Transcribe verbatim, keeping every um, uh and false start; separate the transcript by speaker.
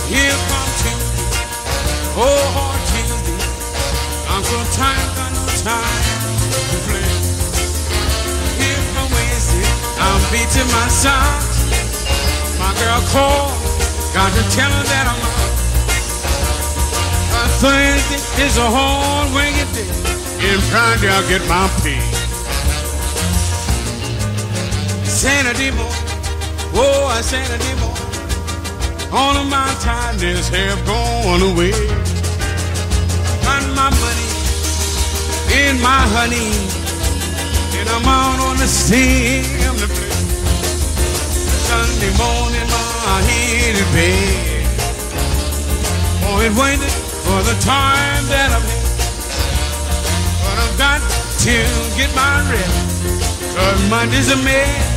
Speaker 1: Here come Tuesday, oh hard Tuesday. I'm so tired, got no time to play. Here come Wednesday, I'm beating my socks. My girl called, got to tell her that I'm out. Uh, Thursday is a hard working day, and Friday I'll get my pay. Saturday morning, oh, a Saturday morning, all of my tiredness have gone away. Got my money and my honey, and I'm out on the assembly play. Sunday morning, my head is bad. Always waiting for the time that I've had, but I've got to get my rest, 'cause Monday's a mess.